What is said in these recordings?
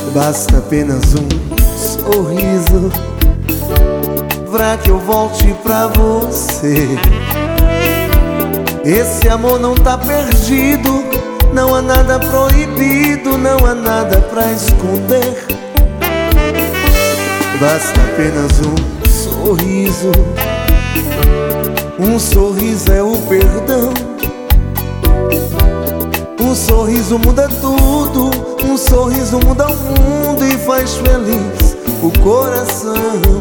Basta apenas um sorriso pra que eu volte pra você. Esse amor não tá perdido, não há nada proibido, não há nada pra esconder. Basta apenas um sorriso, um sorriso é o perdão. Um sorriso muda tudo, um sorriso muda o mundo e faz feliz o coração.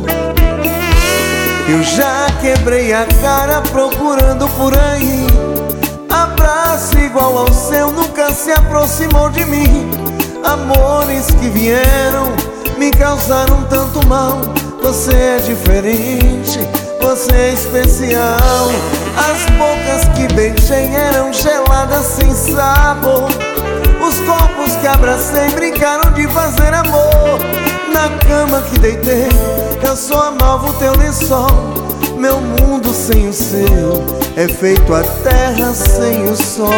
Eu já quebrei a cara procurando por aí abraço igual ao seu, nunca se aproximou de mim. Amores que vieram me causaram tanto mal. Você é diferente, você é especial. As bocas que beijei eram geladas sem sabor. Os corpos que abracei brincaram de fazer amor. Na cama que deitei, eu só amava o teu lençol. Meu mundo sem o seu é feito a terra sem o sol.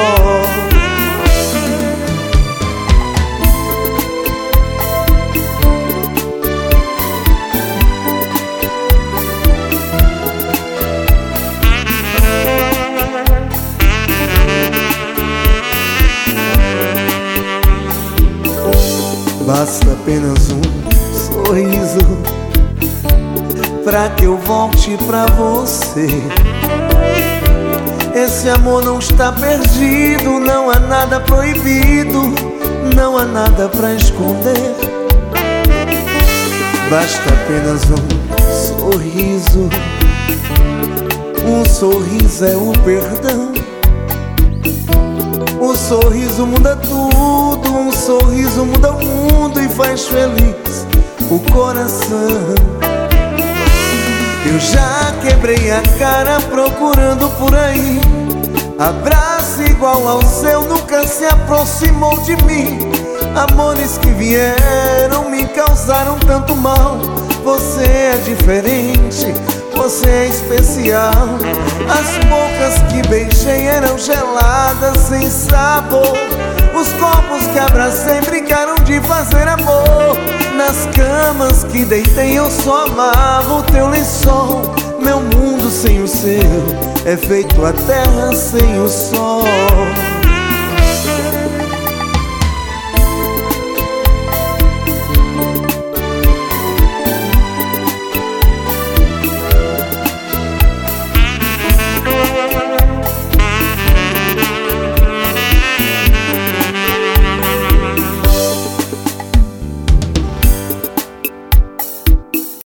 Basta apenas um sorriso pra que eu volte pra você. Esse amor não está perdido, não há nada proibido, não há nada pra esconder. Basta apenas um sorriso, um sorriso é o perdão. Um sorriso muda tudo, um sorriso muda o mundo e faz feliz o coração. Eu já quebrei a cara procurando por aí abraço igual ao seu, nunca se aproximou de mim. Amores que vieram me causaram tanto mal. Você é diferente, você é especial. As bocas que beijei eram geladas sem sabor. Os corpos que abracei brincaram de fazer amor. Nas camas que deitei eu só amava o teu lençol. Meu mundo sem o seu é feito a terra sem o sol.